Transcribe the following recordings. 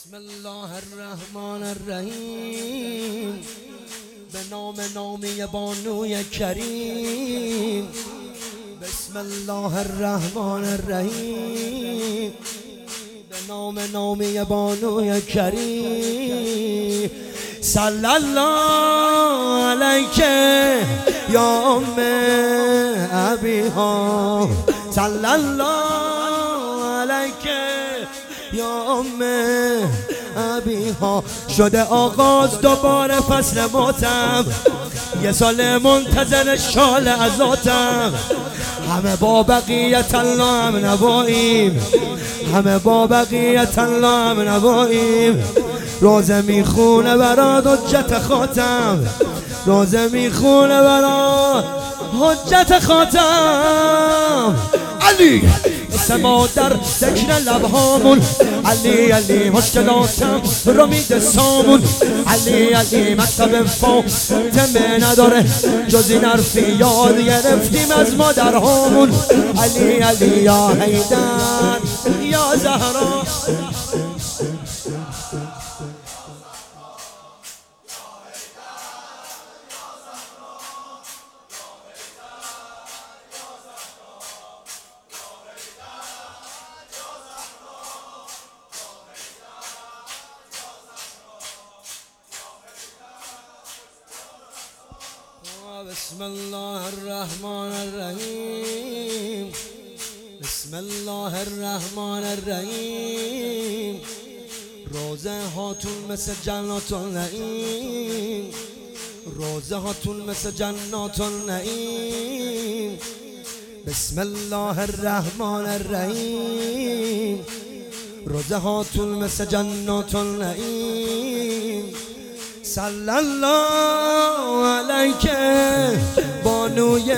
بسم الله الرحمن الرحیم، به نام نامی بانوی کریم. بسم الله الرحمن الرحیم، به نام نامی بانوی کریم. صلی الله علیک یا ام ابیها، صلی الله علیک یا ام ابیها. شده آغاز دوباره فصل موتم، یه سال منتظر شال عزاتم. همه با بقیت الله هم نواییم، همه با بقیت الله هم نواییم. روزه میخونه برات حجت خاتم، روزه میخونه برات حجت خاتم. علی سما در ذکر لبهامون، علی علی مشکلاتم رو میده سامون. علی علی مکتب فاطمه نداره جز این حرفی یاد گرفتیم از مادرهامون. علی علی یا حیدر یا زهرا. بسم الله الرحمن الرحیم، بسم الله الرحمن الرحیم. روزه هاتون مثل جنات النعیم، روزه هاتون مثل جنات النعیم. بسم الله الرحمن الرحیم، روزه هاتون مثل جنات النعیم. صلی الله علیک بانوی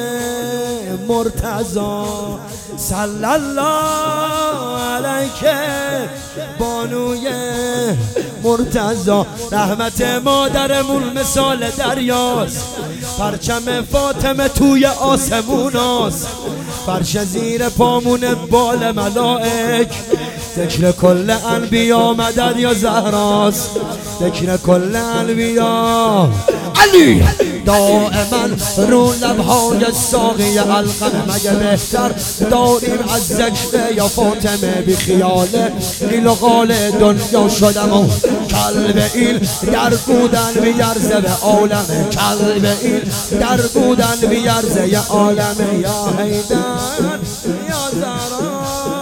مرتضی، صلی الله علیک بانوی مرتضی. رحمت مادرمون مثال دریاست، پرچم فاطمه توی آسموناست. فرش زیر پامون بال ملائک، ذکر کل انبیا مدد یا زهراست، ذکر کل انبیا. علی دائما رو لبهای ساقی القمه، مگه بهتر داریم از ذکر یا فاطمه؟ بی خیال قیل و قال دنیا شدم و کلب ایل در بودن بیرزه به عالم. کلب ایل در بودن بیرزه یا عالم. یا حیدر یا زهرا.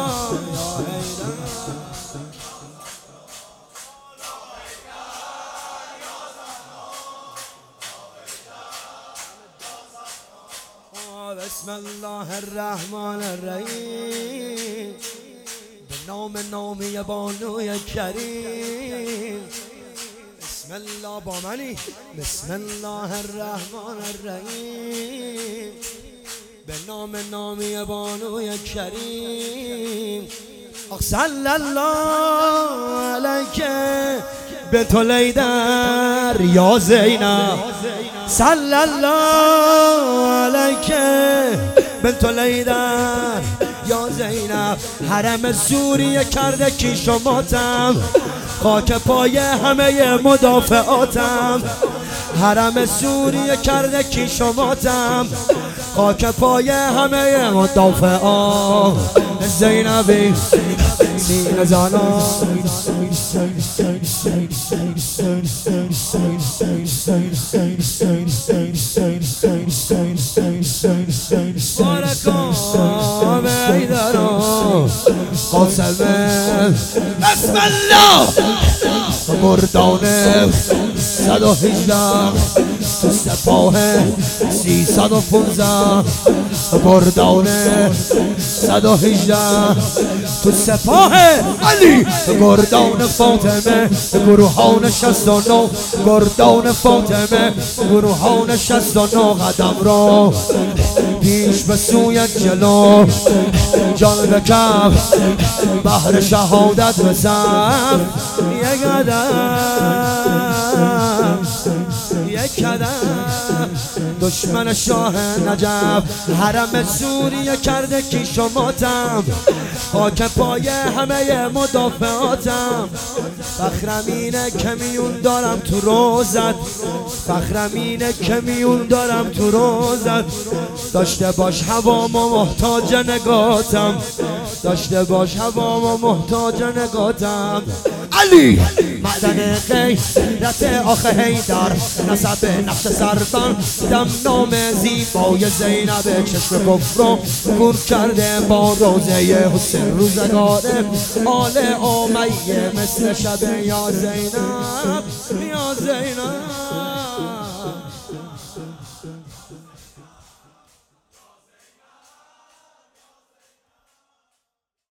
بسم الله الرحمن الرحیم، به نام نامی بانوی کریم. بسم الله با منی. بسم الله الرحمن الرحیم، به نام نامی بانوی کریم. صلی الله علیک بنت لیدر یا زینب، صلی الله علیک بنت لیدر یا زینب. حرم سوریه کرده کیش و ماتم، خاک پای همه مدافعاتم. حرم سوریه کرده کیش و ماتم، خاک پای همه مدافعات. زینبی سینه زانا. بارکا بیدارا قاسمه. بسم الله مردانه 118 تو سپاه 315. مردانه 118 تو سپاه علی. گردان فاطمه گروهان 69، گردان فاطمه گروهان 69. قدم را پیش به سوی جلو، جان به کف بحر شهادت بزن. یک قدم یک قدم دشمن شاه نجف حرم سوریه کرده کیش و ماتم خاک پای همه مدافعاتم فخرم اینه که میون دارم تو روزت فخرم اینه که میون دارم تو روزت داشته باش هوامو محتاج نگاتم داشته باش هوامو محتاج نگاتم علی معدن غیرت آخ حیدر نسب نقش سربن دم نام زیبای زینب چشم کفر رو کور کرده با روزه حسین روزگاره آل امیه مثل شب یا زینب یا زینب